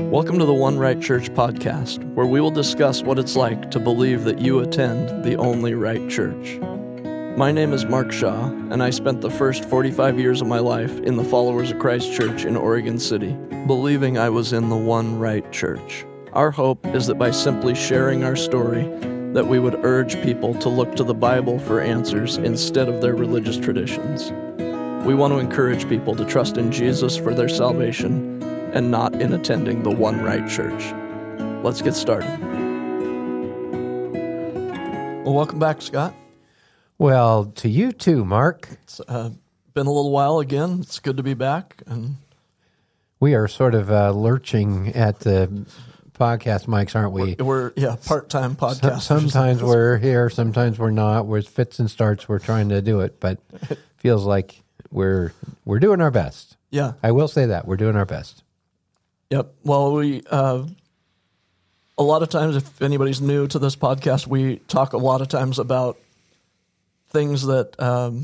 Welcome to the One Right Church podcast, where we will discuss what it's like to believe that you attend the only right church. My name is Mark Shaw, and I spent the first 45 years of my life in the Followers of Christ Church in Oregon City, believing I was in the one right church. Our hope is that by simply sharing our story, that we would urge people to look to the Bible for answers instead of their religious traditions. We want to encourage people to trust in Jesus for their salvation and not in attending the one right church. Let's get started. Well, welcome back, Scott. Well, to you too, Mark. It's been a little while again. It's good to be back. And we are sort of lurching at the podcast mics, aren't we? We're part-time podcasters. Sometimes we're here, sometimes we're not. With fits and starts, we're trying to do it, but it feels like we're doing our best. Yeah. I will say that. We're doing our best. Yep. Well, we a lot of times, if anybody's new to this podcast, we talk a lot of times about things that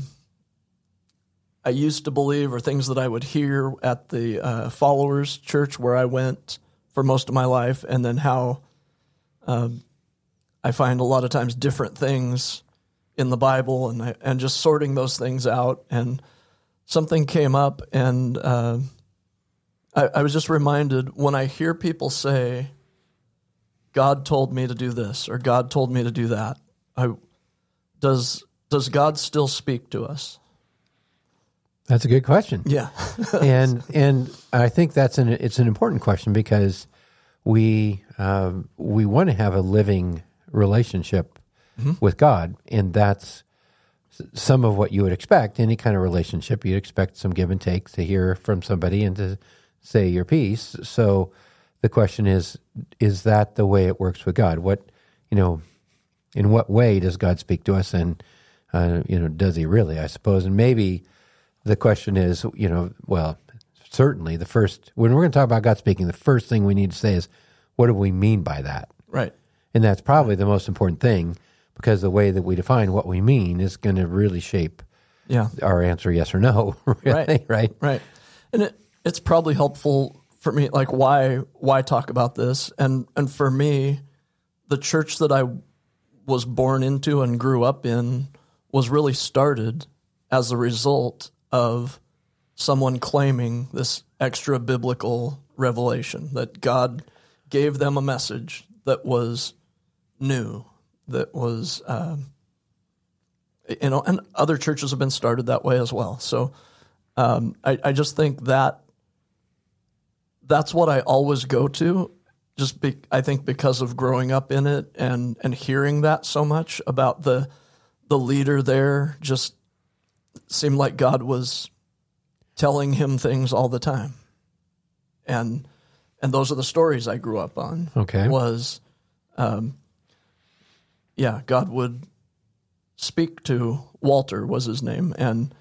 I used to believe or things that I would hear at the Followers Church where I went for most of my life, and then how I find a lot of times different things in the Bible, and just sorting those things out. And something came up, and I was just reminded when I hear people say, God told me to do this, or God told me to do that, does God still speak to us? That's a good question. Yeah. and I think it's an important question, because we want to have a living relationship with God, and that's some of what you would expect. Any kind of relationship, you'd expect some give and take, to hear from somebody and to say your piece. So the question is that the way it works with God? In what way does God speak to us? And, does he really, I suppose? And maybe the question is, certainly when we're going to talk about God speaking, the first thing we need to say is, what do we mean by that? Right. And that's probably the most important thing, because the way that we define what we mean is going to really shape our answer, yes or no. Really, right? Right. And it's probably helpful for me, like why talk about this? And for me, the church that I was born into and grew up in was really started as a result of someone claiming this extra biblical revelation, that God gave them a message that was new, that was, and other churches have been started that way as well. So I just think that's what I always go to, I think because of growing up in it and hearing that so much about the leader there. Just seemed like God was telling him things all the time. And those are the stories I grew up on. Okay. Was, God would speak to Walter, was his name. And,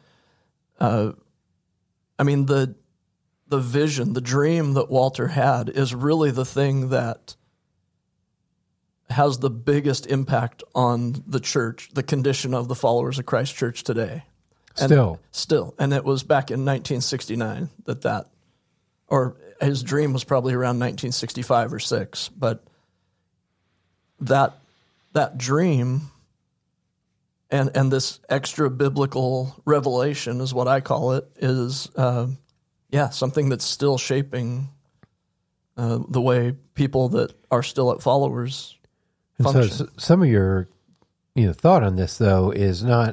the vision, the dream that Walter had is really the thing that has the biggest impact on the church, the condition of the Followers of Christ Church today. Still. And it was back in 1969 or his dream was probably around 1965 or 6, but that dream and this extra biblical revelation is what I call it, is something that's still shaping the way people that are still at Followers function. So some of your thought on this, though, is not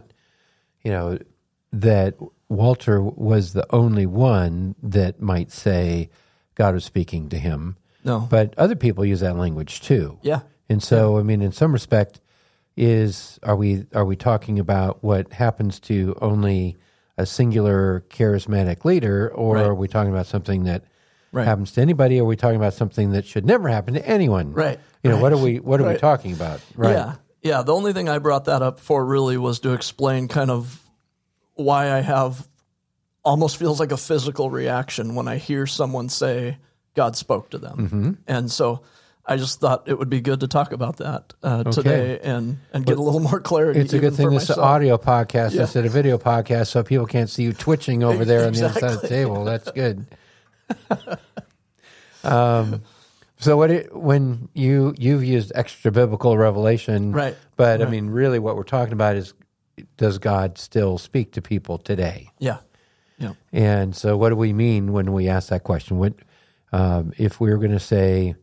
that Walter was the only one that might say God was speaking to him. No. But other people use that language too. Yeah. And so, in some respect, are we talking about what happens to only a singular charismatic leader, or right. Are we talking about something that right. happens to anybody, or are we talking about something that should never happen to anyone? Right. What are we talking about? Right. Yeah. The only thing I brought that up for really was to explain kind of why I have almost feels like a physical reaction when I hear someone say God spoke to them. Mm-hmm. And so I just thought it would be good to talk about that today and get a little more clarity. It's a good thing this is an audio podcast instead of video podcast, so people can't see you twitching over there on the other side of the table. That's good. So when you've used extra biblical revelation, Right. But I mean, really, what we're talking about is, does God still speak to people today? Yeah. Yeah. And so, what do we mean when we ask that question? If we were going to say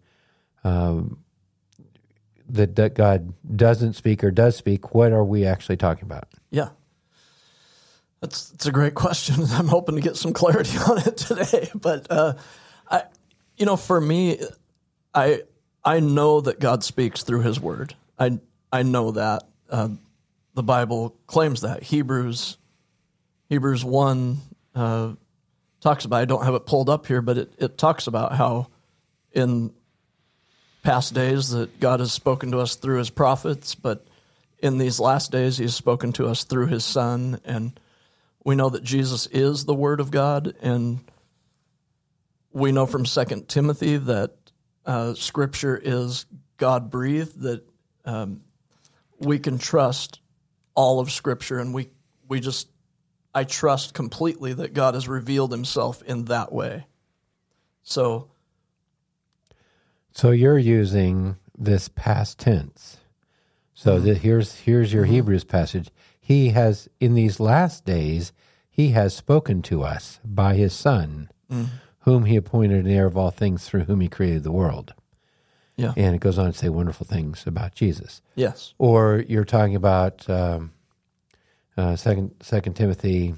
that God doesn't speak or does speak, what are we actually talking about? Yeah. That's a great question. I'm hoping to get some clarity on it today. But for me, I know that God speaks through His Word. I know that the Bible claims that. Hebrews 1 talks about. I don't have it pulled up here, but it talks about how in past days that God has spoken to us through His prophets, but in these last days He's spoken to us through His Son, and we know that Jesus is the Word of God, and we know from 2 Timothy that Scripture is God-breathed, that we can trust all of Scripture, and I trust completely that God has revealed Himself in that way. So you're using this past tense. So here's your Hebrews passage. He has, in these last days, He has spoken to us by His Son, whom He appointed an heir of all things, through whom He created the world. Yeah. And it goes on to say wonderful things about Jesus. Yes. Or you're talking about 2 Timothy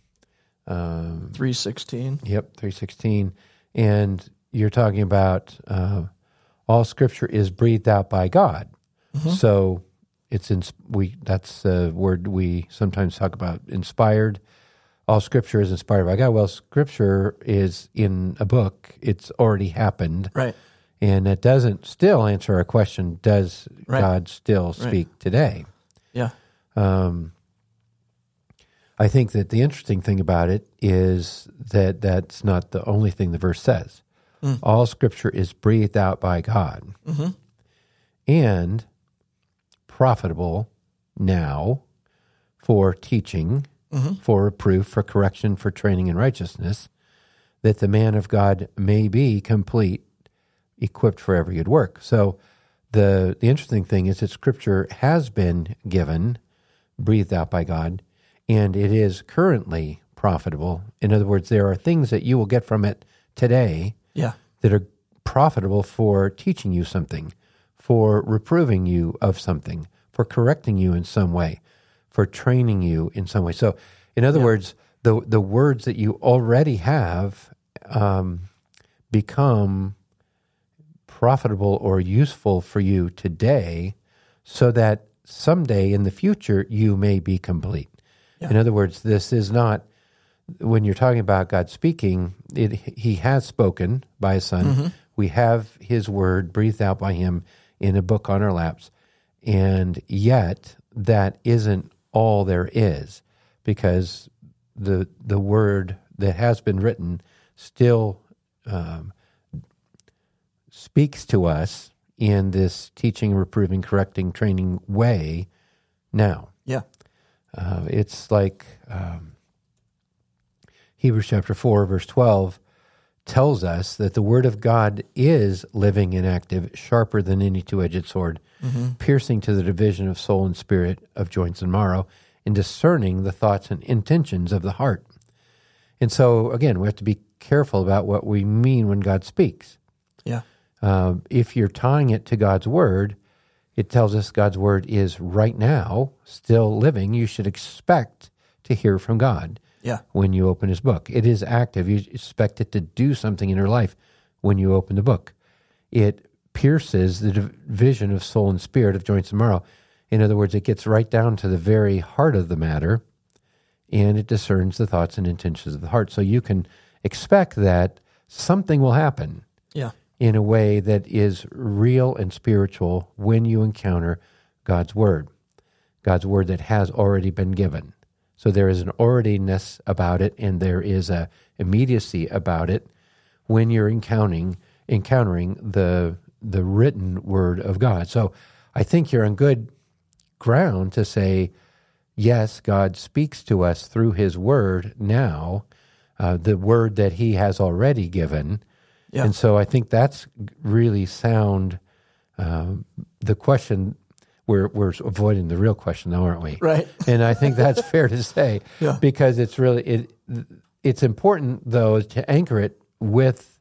3:16. Yep, 3:16. And you're talking about all Scripture is breathed out by God. So that's a word we sometimes talk about, inspired. All Scripture is inspired by God. Well, Scripture is in a book. It's already happened. Right. And that doesn't still answer our question, does God still speak today? Yeah. I think that the interesting thing about it is that that's not the only thing the verse says. All Scripture is breathed out by God and profitable now for teaching, for reproof, for correction, for training in righteousness, that the man of God may be complete, equipped for every good work. So the interesting thing is that Scripture has been given, breathed out by God, and it is currently profitable. In other words, there are things that you will get from it today that are profitable for teaching you something, for reproving you of something, for correcting you in some way, for training you in some way. So, in other words, the words that you already have become profitable or useful for you today, so that someday in the future you may be complete. Yeah. In other words, this is not, when you're talking about God speaking, He has spoken by His Son. We have His Word breathed out by Him in a book on our laps, and yet that isn't all there is, because the Word that has been written still speaks to us in this teaching, reproving, correcting, training way now. Yeah. It's like Hebrews chapter 4, verse 12 tells us that the Word of God is living and active, sharper than any two-edged sword, piercing to the division of soul and spirit, of joints and marrow, and discerning the thoughts and intentions of the heart. And so, again, we have to be careful about what we mean when God speaks. Yeah. If you're tying it to God's Word, it tells us God's Word is right now still living. You should expect to hear from God when you open His book. It is active. You expect it to do something in your life when you open the book. It pierces the division of soul and spirit, of joints and marrow. In other words, it gets right down to the very heart of the matter, and it discerns the thoughts and intentions of the heart. So you can expect that something will happen in a way that is real and spiritual when you encounter God's Word that has already been given. So there is an alreadiness about it, and there is a immediacy about it when you're encountering the written Word of God. So I think you're on good ground to say, yes, God speaks to us through His Word now, the Word that He has already given. Yeah. And so I think that's really sound. The question, we're avoiding the real question, though, aren't we? Right. And I think that's fair to say, Yeah. because it's really it's important, though, to anchor it with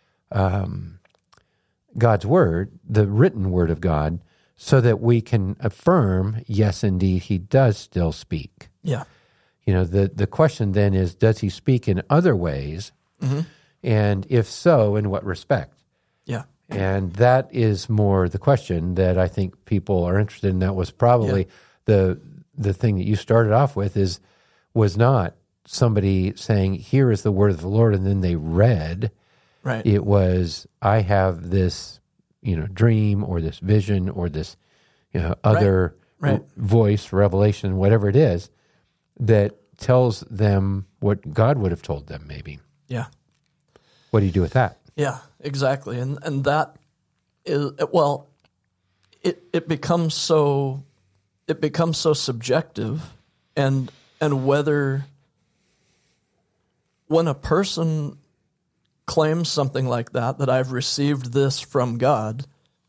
God's word, the written word of God, so that we can affirm, yes, indeed, he does still speak. Yeah. You know, the question then is, does he speak in other ways? Mm-hmm. And if so, in what respect? Yeah. And that is more the question that I think people are interested in. That was probably the thing that you started off with was not somebody saying, here is the word of the Lord, and then they read. Right. It was, I have this, dream or this vision or this, other Right. voice, revelation, whatever it is, that tells them what God would have told them, maybe. Yeah. What do you do with that? Yeah, exactly. And that is, well, it becomes so subjective, and whether when a person claims something like that I've received this from God,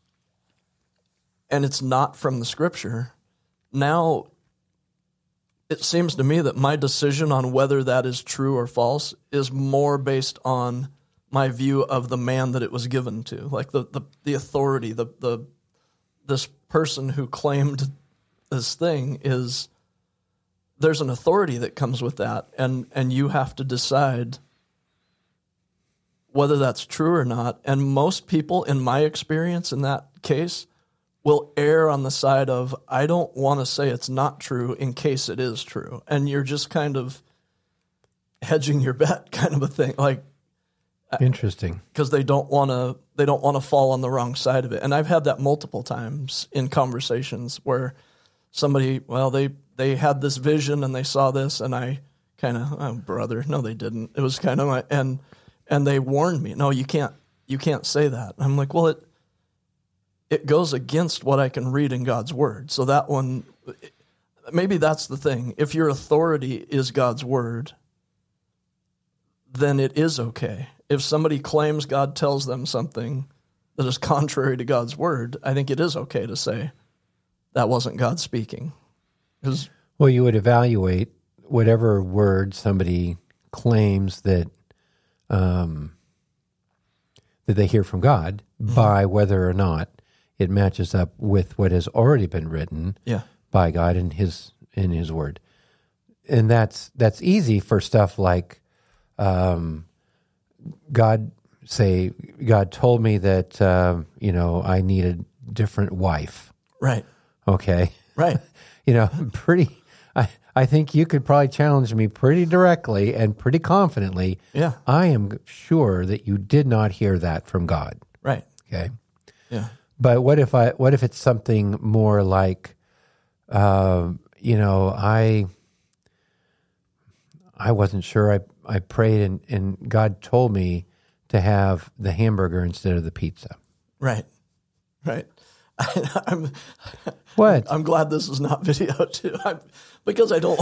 and it's not from the Scripture, now it seems to me that my decision on whether that is true or false is more based on my view of the man that it was given to, like the authority, this person who claimed this thing is, there's an authority that comes with that, and you have to decide whether that's true or not. And most people, in my experience in that case, will err on the side of, I don't want to say it's not true in case it is true. And you're just kind of hedging your bet, kind of a thing. Like, Interesting. because they don't want to fall on the wrong side of it. And I've had that multiple times in conversations where somebody, they had this vision and they saw this, and I kind of, oh, brother, no, they didn't. It was kind of and they warned me, no, you can't say that. I'm like, well, it goes against what I can read in God's word. So that one, maybe that's the thing. If your authority is God's word, then it is okay. If somebody claims God tells them something that is contrary to God's word, I think it is okay to say that wasn't God speaking. Well, you would evaluate whatever word somebody claims that they hear from God by whether or not it matches up with what has already been written by God in His word. And that's easy for stuff like God told me that I need a different wife. Right. Okay. Right. I think you could probably challenge me pretty directly and pretty confidently. Yeah. I am sure that you did not hear that from God. Right. Okay. Yeah. But what if it's something more like, I wasn't sure. I prayed and God told me to have the hamburger instead of the pizza. Right. Right. What? I'm glad this is not video too, because I don't.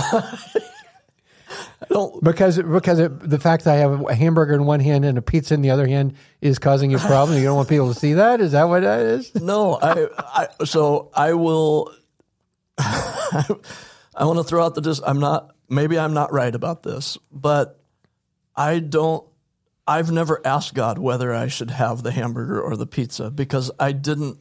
Because the fact that I have a hamburger in one hand and a pizza in the other hand is causing you a problem. You don't want people to see that. Is that what that is? No, so I will. I want to throw out maybe I'm not right about this, but I've never asked God whether I should have the hamburger or the pizza, because I don't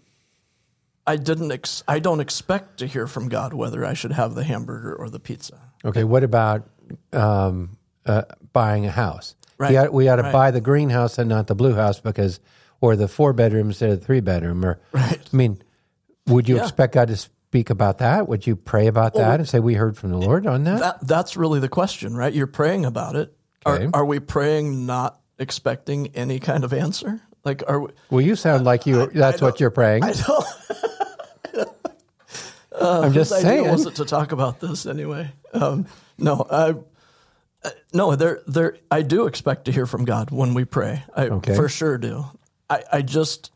expect to hear from God whether I should have the hamburger or the pizza. Okay, what about buying a house? Right. We ought to buy the greenhouse and not the blue house, or the 4-bedroom instead of the 3-bedroom. Right. I mean, would you expect God to speak about that? Would you pray about that and say, we heard from the Lord on that? That's really the question, right? You're praying about it. Okay. Are we praying not expecting any kind of answer? Like, are we? Well, you sound like that's what you're praying. I don't. I'm just saying. Idea was it to talk about this anyway? No, I do expect to hear from God when we pray. I for sure do. I just,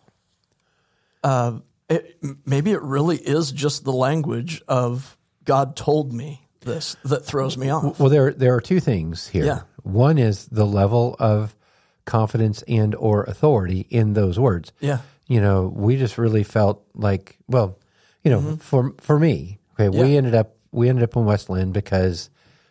maybe it really is just the language of God told me this that throws me off. Well, there are two things here. Yeah. One is the level of confidence and or authority in those words. Yeah. We just really felt like, well, for me, okay, Yeah. we ended up in West Lynn because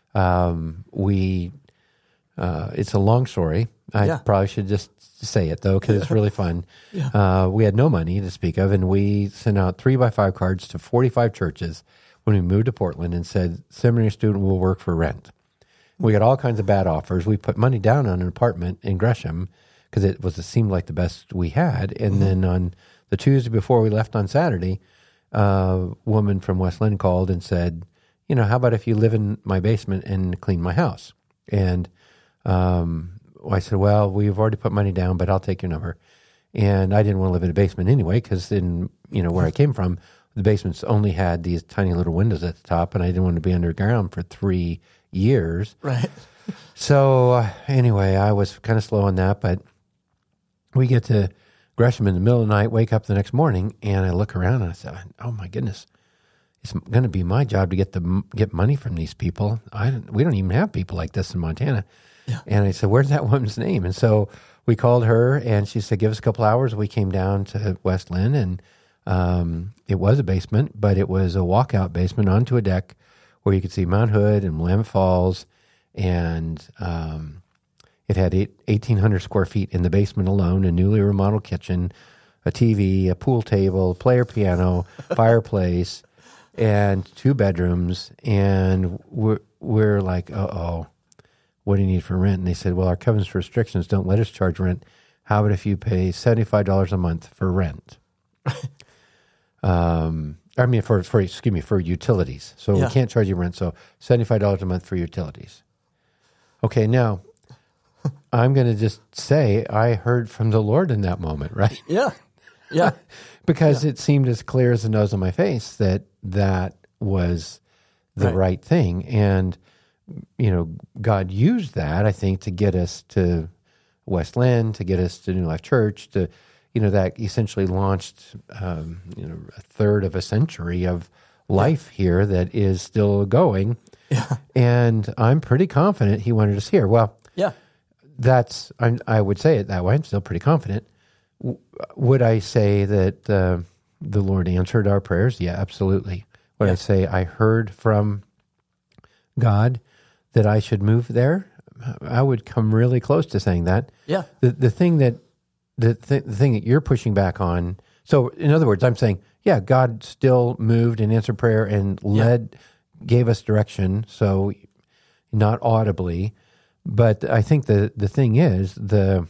it's a long story. I probably should just say it though, because it's really fun. Yeah. We had no money to speak of, and we sent out 3x5 cards to 45 churches when we moved to Portland and said, seminary student will work for rent. We got all kinds of bad offers. We put money down on an apartment in Gresham because it seemed like the best we had. And then on the Tuesday before we left on Saturday, a woman from West Lynn called and said, how about if you live in my basement and clean my house? And I said, well, we've already put money down, but I'll take your number. And I didn't want to live in a basement anyway, because in where I came from, the basements only had these tiny little windows at the top, and I didn't want to be underground for 3 years. Right. So anyway, I was kind of slow on that, but we get to Gresham in the middle of the night, wake up the next morning, and I look around and I said, oh my goodness, it's going to be my job to get money from these people. We don't even have people like this in Montana. Yeah. And I said, where's that woman's name? And so we called her, and she said, give us a couple hours. We came down to West Lynn, and it was a basement, but it was a walkout basement onto a deck where you could see Mount Hood and Willamette Falls, and it had 1,800 square feet in the basement alone, a newly remodeled kitchen, a TV, a pool table, player piano, fireplace, and 2 bedrooms. And we're like, uh-oh, what do you need for rent? And they said, well, our covenants restrictions don't let us charge rent. How about if you pay $75 a month for rent? For utilities. So we can't charge you rent, so $75 a month for utilities. Okay, now, I'm going to just say I heard from the Lord in that moment, right? Yeah. Yeah. Because it seemed as clear as the nose on my face that was the right thing. And, God used that, I think, to get us to West Lynn, to get us to New Life Church, to, that essentially launched, a third of a century of life here that is still going. Yeah. And I'm pretty confident he wanted us here. Well, yeah, I would say it that way. I'm still pretty confident. Would I say that the Lord answered our prayers? Yeah, absolutely. Would I say I heard from God that I should move there? I would come really close to saying that. Yeah. The thing that you're pushing back on. So in other words, I'm saying, yeah, God still moved and answered prayer and gave us direction. So not audibly, but I think the thing is the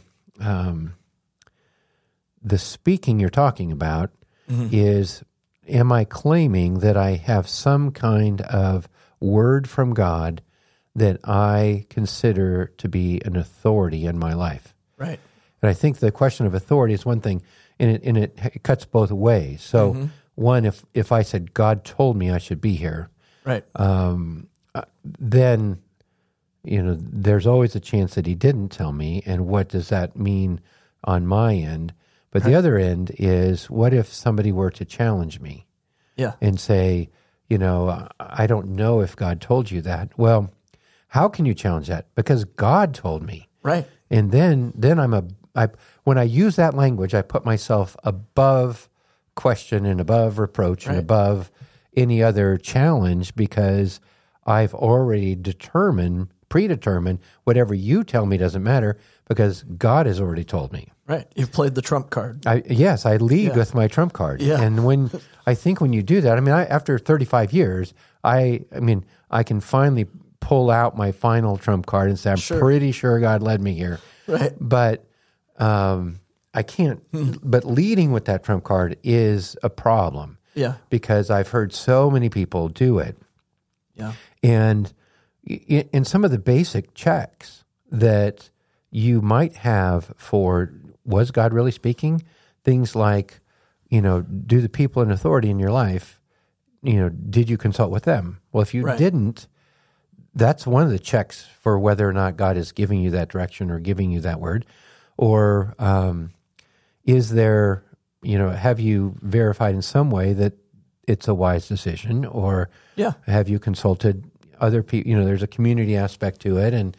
speaking you're talking about is, am I claiming that I have some kind of word from God that I consider to be an authority in my life? Right. And I think the question of authority is one thing, and it cuts both ways. So one, if I said, God told me I should be here, right, then, there's always a chance that he didn't tell me, and what does that mean on my end? But the other end is, what if somebody were to challenge me and say, I don't know if God told you that. Well, how can you challenge that? Because God told me. Right. And then when I use that language, I put myself above question and above reproach and above any other challenge, because I've already predetermined whatever you tell me doesn't matter, because God has already told me. Right. You've played the trump card. Yes, I lead with my trump card. Yeah. And when you do that, after 35 years, I can finally pull out my final trump card and say, I'm pretty sure God led me here. Right. But I can't, but leading with that trump card is a problem. Yeah. Because I've heard so many people do it. Yeah. And in some of the basic checks that you might have for, was God really speaking? Things like, do the people in authority in your life, did you consult with them? Well, if you didn't, that's one of the checks for whether or not God is giving you that direction or giving you that word. Or is there, have you verified in some way that it's a wise decision? Or have you consulted other people? There's a community aspect to it. And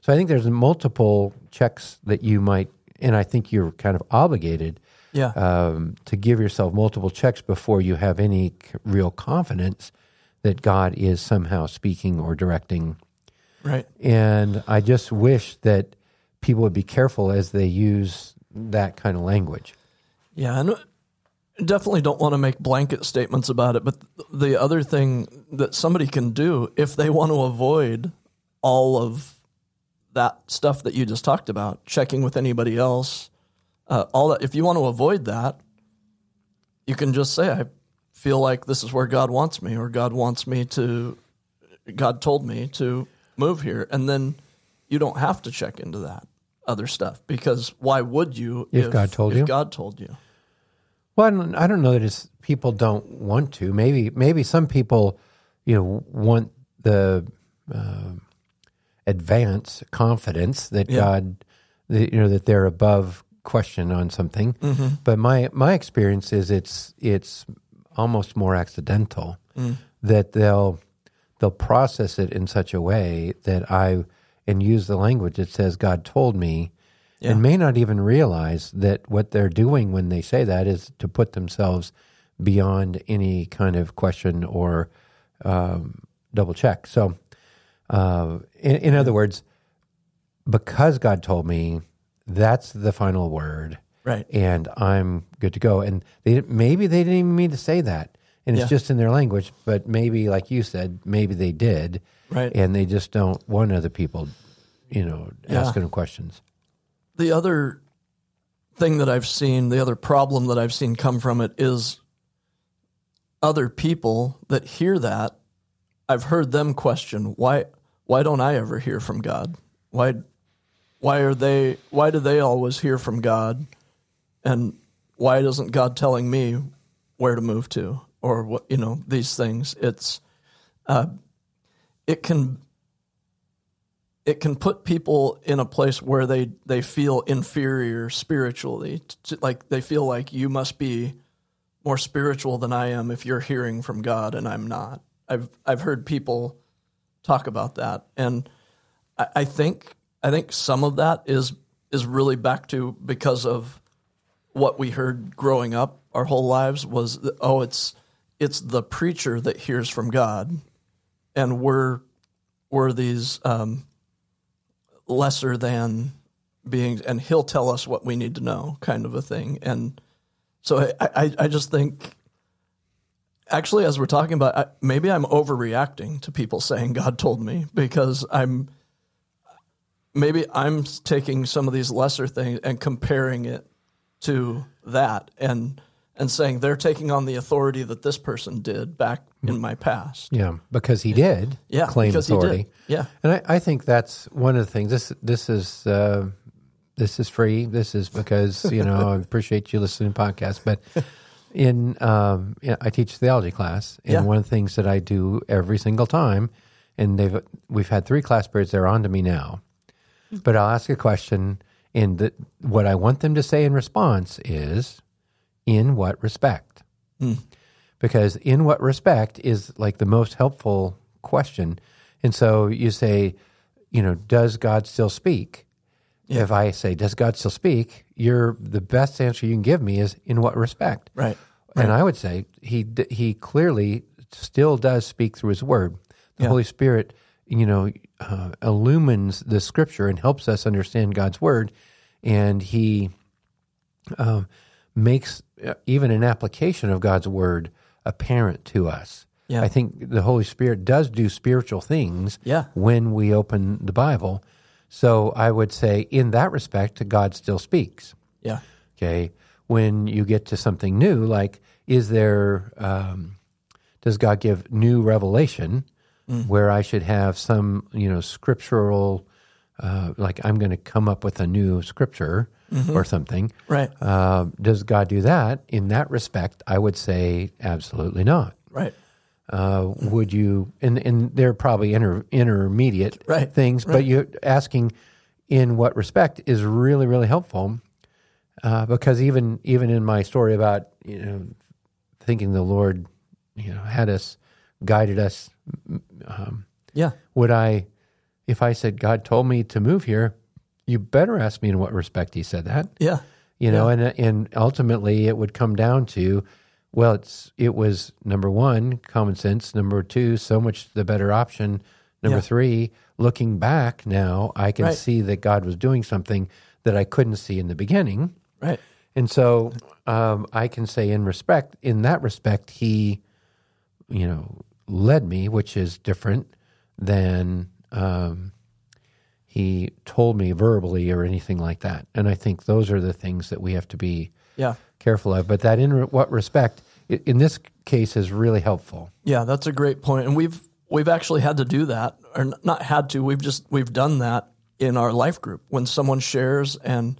So I think there's multiple checks that you might, and I think you're kind of obligated to give yourself multiple checks before you have any real confidence that God is somehow speaking or directing. Right. And I just wish that people would be careful as they use that kind of language. Yeah, and definitely don't want to make blanket statements about it, but the other thing that somebody can do if they want to avoid all of that stuff that you just talked about, checking with anybody else, all that, if you want to avoid that, you can just say, I feel like this is where God wants me, or God told me to move here. And then you don't have to check into that other stuff, because why would you if God told you? God told you? Well, I don't know that it's people don't want to. Maybe some people, want the advance confidence that God, that they're above question on something. Mm-hmm. But my experience is it's almost more accidental that they'll process it in such a way that and use the language that says God told me, and may not even realize that what they're doing when they say that is to put themselves beyond any kind of question or double check. So, in other words, because God told me, that's the final word, right? And I'm good to go. And maybe they didn't even mean to say that, and it's just in their language. But maybe, like you said, maybe they did, right? And they just don't want other people, asking them questions. The other thing that I've seen, the other problem that I've seen come from it is other people that hear that. I've heard them question, why don't I ever hear from God? Why do they always hear from God? And why isn't God telling me where to move to, or what, these things? It's, it can put people in a place where they feel inferior spiritually. Like they feel like you must be more spiritual than I am if you're hearing from God and I'm not. I've heard people talk about that, and I think some of that is really back to because of what we heard growing up our whole lives was it's the preacher that hears from God, and we're these lesser than beings, and he'll tell us what we need to know, kind of a thing. And so I just think, actually, as we're talking about, maybe I'm overreacting to people saying God told me, because I'm taking some of these lesser things and comparing it to that, and saying they're taking on the authority that this person did back in my past. Yeah, because he did claim authority. He did. Yeah, and I think that's one of the things. This is free. This is because I appreciate you listening to podcasts. But I teach theology class, and one of the things that I do every single time, and we've had 3 class periods. They're on to me now, but I'll ask a question, and what I want them to say in response is, in what respect? Because in what respect is like the most helpful question. And so you say, does God still speak? Yeah. If I say, does God still speak? The best answer you can give me is, in what respect? Right. And I would say he clearly still does speak through his word. The Holy Spirit, illumines the Scripture and helps us understand God's word. And he makes even an application of God's word apparent to us. Yeah. I think the Holy Spirit does do spiritual things when we open the Bible. So I would say, in that respect, God still speaks. Yeah. Okay. When you get to something new, like, does God give new revelation where I should have some, scriptural, like I'm going to come up with a new scripture or something. Right. Does God do that? In that respect, I would say absolutely not. Right. Would you, and they're probably intermediate things, but you're asking in what respect is really, really helpful, because even in my story about, thinking the Lord, guided us, would I if I said, God told me to move here, you better ask me in what respect he said that. Yeah. You know, and ultimately it would come down to, well, it was, number one, common sense. Number two, so much the better option. Number three, looking back now, I can see that God was doing something that I couldn't see in the beginning. Right. And so I can say in that respect, he, led me, which is different than he told me verbally or anything like that. And I think those are the things that we have to be careful of. But that in what respect, in this case, is really helpful. Yeah, that's a great point. And we've actually had to do that, or not had to. We've done that in our life group when someone shares and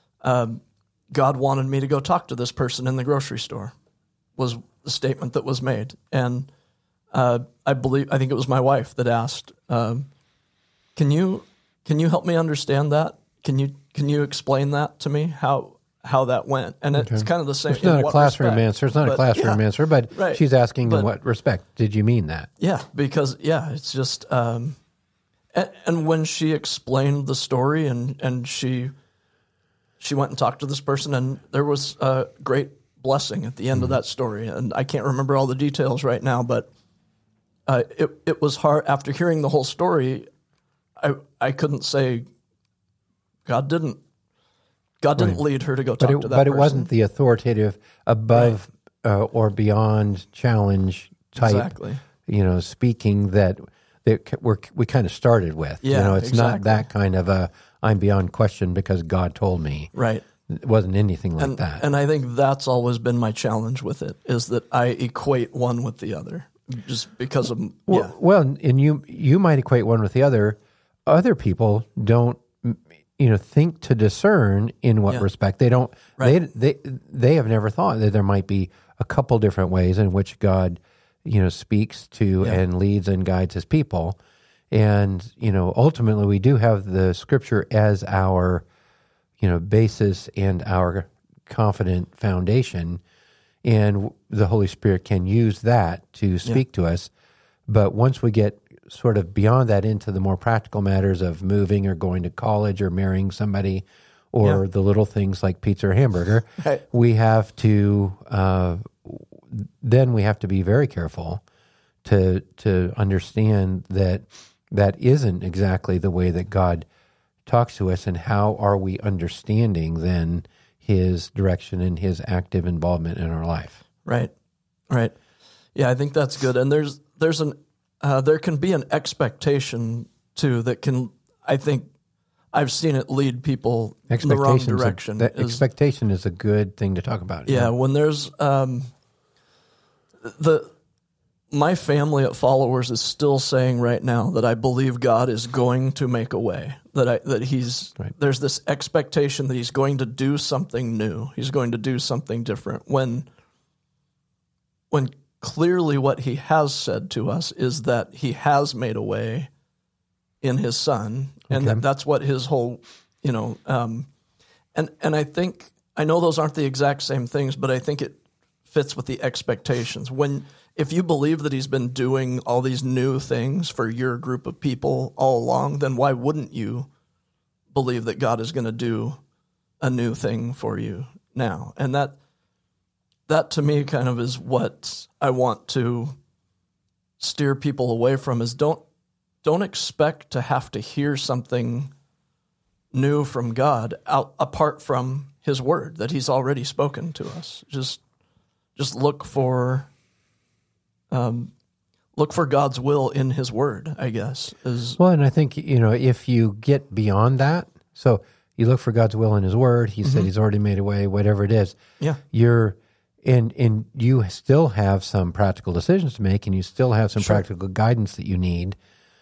God wanted me to go talk to this person in the grocery store, was the statement that was made. And I think it was my wife that asked, "Can you help me understand that? Can you explain that to me? How that went?" And it's kind of the same. It's not a classroom answer. It's not a classroom answer, but she's asking in what respect did you mean that? Yeah, because it's just, and when she explained the story and she went and talked to this person, and there was a great blessing at the end of that story. And I can't remember all the details right now, but it was hard after hearing the whole story. I couldn't say God didn't lead her to go talk to that person. But it wasn't the authoritative above or beyond challenge type, speaking that we kind of started with. Yeah, it's not that kind of a I'm beyond question because God told me. Right. It wasn't anything like that. And I think that's always been my challenge with it, is that I equate one with the other just because of, Well, and you might equate one with the other. Other people don't, think to discern in what respect. They don't, they have never thought that there might be a couple different ways in which God, speaks to and leads and guides his people. And, ultimately we do have the scripture as our, basis and our confident foundation. And the Holy Spirit can use that to speak to us. But once we get sort of beyond that into the more practical matters of moving or going to college or marrying somebody or the little things like pizza or hamburger, we have to, then we have to be very careful to understand that isn't exactly the way that God talks to us, and how are we understanding then his direction and his active involvement in our life. Right. Yeah, I think that's good. And there can be an expectation too that can, I think I've seen it lead people in the wrong direction. Expectation is a good thing to talk about. Yeah, when there's my family at Followers is still saying right now that I believe God is going to make a way, that he's there's this expectation that he's going to do something new. He's going to do something different when clearly what he has said to us is that he has made a way in his Son, and that's what his whole, and I think, I know those aren't the exact same things, but I think it fits with the expectations. If you believe that he's been doing all these new things for your group of people all along, then why wouldn't you believe that God is going to do a new thing for you now? And that to me kind of is what I want to steer people away from, is don't expect to have to hear something new from God apart from his word that he's already spoken to us. Just look for God's will in his word, I guess. Well, and I think, if you get beyond that, so you look for God's will in his word, he said he's already made a way, whatever it is. Yeah. And you still have some practical decisions to make, and you still have some practical guidance that you need.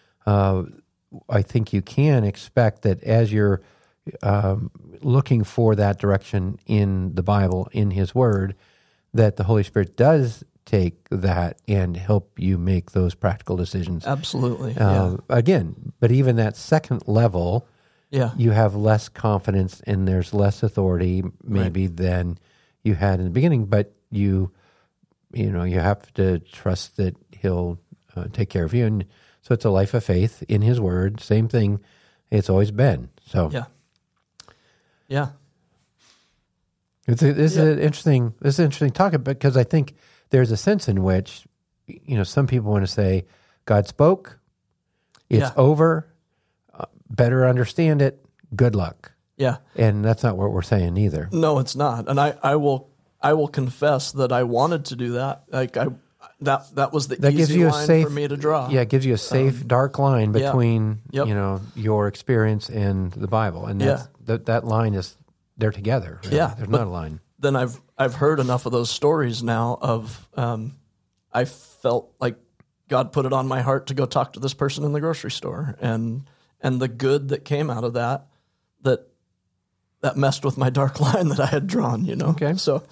I think you can expect that as you're looking for that direction in the Bible, in his word, that the Holy Spirit does take that and help you make those practical decisions. Absolutely. Again, but even that second level, you have less confidence and there's less authority maybe than you had in the beginning, but you have to trust that he'll take care of you. And So it's a life of faith in His Word. Same thing it's always been. So Yeah. This is an interesting topic, because I think there's a sense in which, some people want to say, God spoke, it's over, better understand it, good luck. Yeah. And that's not what we're saying either. No, it's not. And I will confess that I wanted to do that. Like that was the easy line for me to draw. Yeah, it gives you a safe, dark line between your experience and the Bible, and that line is they're together. Really. Yeah, there's not a line. Then I've heard enough of those stories now of I felt like God put it on my heart to go talk to this person in the grocery store, and the good that came out of that messed with my dark line that I had drawn. Okay. So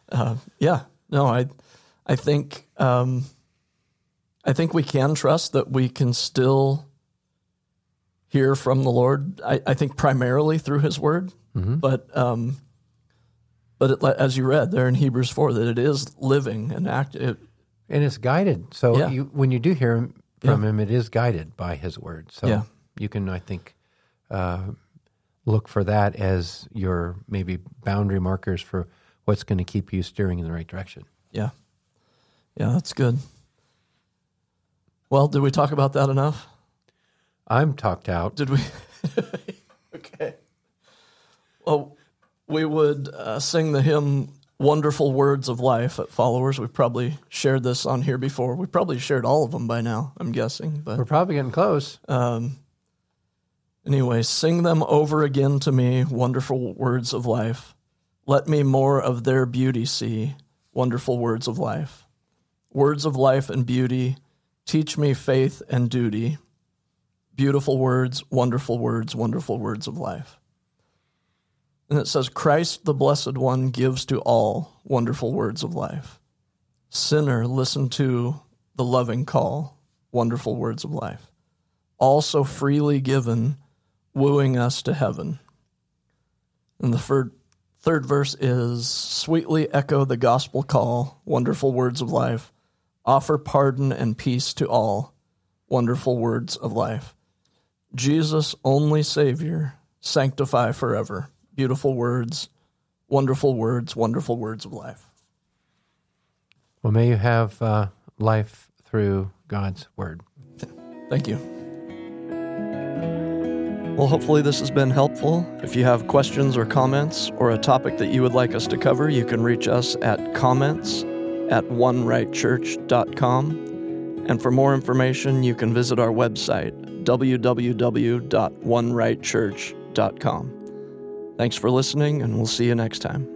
I think we can trust that we can still hear from the Lord. I think primarily through His Word, but as you read there in Hebrews 4, that it is living and active, and it's guided. So when you do hear from Him, it is guided by His Word. So you can, I think, look for that as your maybe boundary markers for what's going to keep you steering in the right direction. Yeah. Yeah, that's good. Well, did we talk about that enough? I'm talked out. Did we? Okay. Well, we would sing the hymn Wonderful Words of Life at Followers. We've probably shared this on here before. We've probably shared all of them by now, I'm guessing. But we're probably getting close. Anyway, sing them over again to me, wonderful words of life. Let me more of their beauty see, wonderful words of life. Words of life and beauty, teach me faith and duty. Beautiful words, wonderful words of life. And it says, Christ the Blessed One gives to all wonderful words of life. Sinner, listen to the loving call, wonderful words of life. All so freely given, wooing us to heaven. And the third verse is, sweetly echo the gospel call, wonderful words of life. Offer pardon and peace to all, wonderful words of life. Jesus, only Savior, sanctify forever. Beautiful words, wonderful words of life. Well, may you have life through God's Word. Thank you. Well, hopefully this has been helpful. If you have questions or comments or a topic that you would like us to cover, you can reach us at comments@onerightchurch.com. And for more information, you can visit our website, www.onerightchurch.com. Thanks for listening, and we'll see you next time.